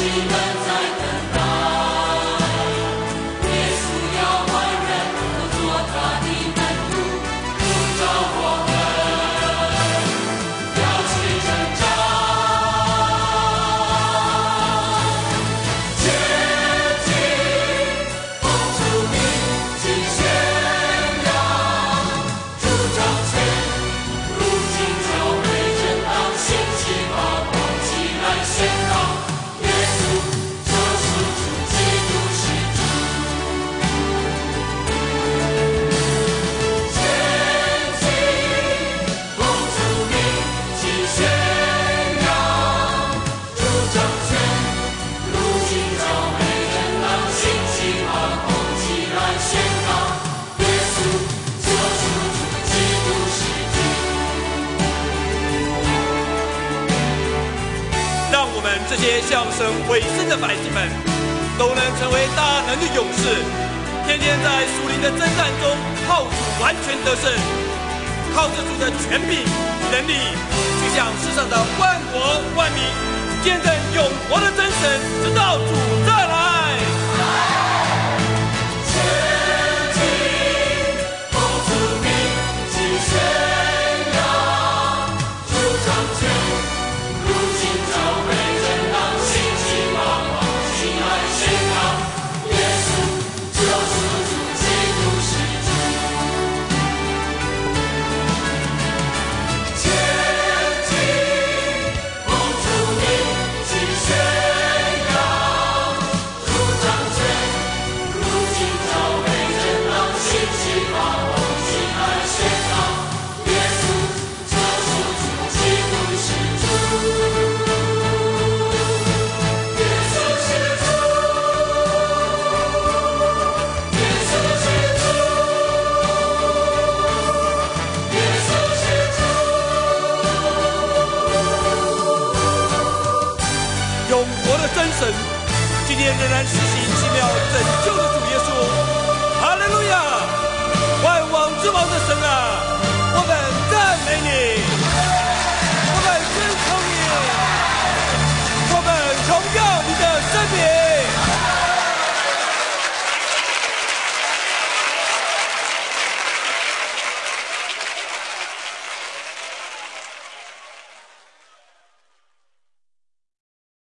这些向神委身的百姓们，都能成为大能的勇士，天天在属灵的征战中靠主完全得胜，靠着主的权柄能力，去向世上的万国万民见证永活的真神，直到主再来。今天仍然施行奇妙拯救的主耶稣，哈利路亚！万王之王的神啊，我们赞美你。